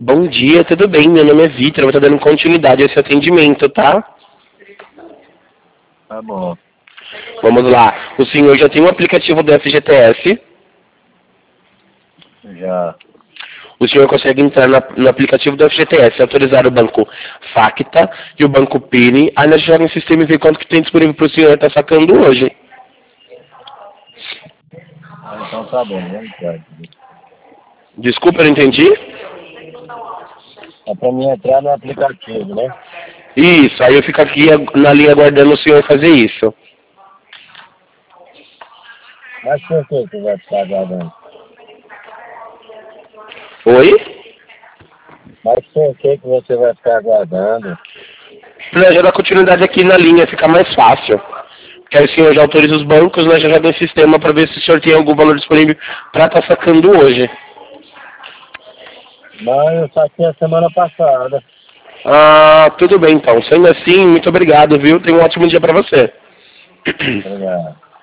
Bom dia, tudo bem? Meu nome é Vitor, eu vou estar dando continuidade a esse atendimento, tá? Tá bom. Vamos lá. O senhor já tem um aplicativo do FGTS? Já. O senhor consegue entrar no aplicativo do FGTS, autorizar o banco Facta e o banco Pini. Aí nós jogamos no sistema e ver quanto que tem disponível para o senhor estar sacando hoje. Então tá bom, vamos entrar. Desculpa, eu não entendi? É pra mim entrar no aplicativo, né? Isso, aí eu fico aqui na linha aguardando o senhor fazer isso. Mas por que você vai ficar aguardando? Oi? Mas por que você vai ficar aguardando? Para já dar continuidade aqui na linha, fica mais fácil. Porque aí o senhor já autoriza os bancos, nós já joga no sistema para ver se o senhor tem algum valor disponível para estar sacando hoje. Mas eu saquei a semana passada. Ah, tudo bem então. Sendo assim, muito obrigado, viu? Tenha um ótimo dia para você. Obrigado.